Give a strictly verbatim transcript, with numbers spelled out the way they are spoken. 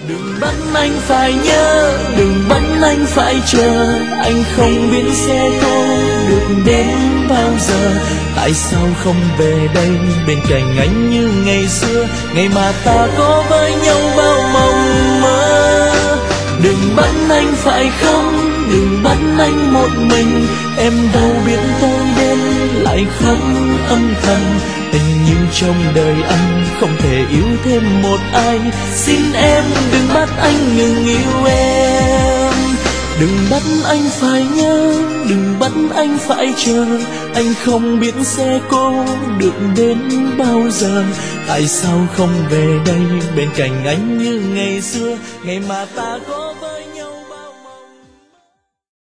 Đừng bắt anh phải nhớ, đừng bắt anh phải chờ, anh không biết sẽ có được đến bao giờ. Tại sao không về đây bên cạnh anh như ngày xưa, ngày mà ta có với nhau bao mộng mơ. Đừng bắt anh phải khóc, đừng bắt anh một mình, em đâu biết tôi đến lại khóc âm thầm. Tình như trong đời anh không thể yêu thêm một ai, xin em đừng bắt anh ngừng yêu em. Đừng bắt anh phải nhớ, đừng bắt anh phải chờ, anh không biết sẽ có được đến bao giờ. Tại sao không về đây bên cạnh anh như ngày xưa, ngày mà ta có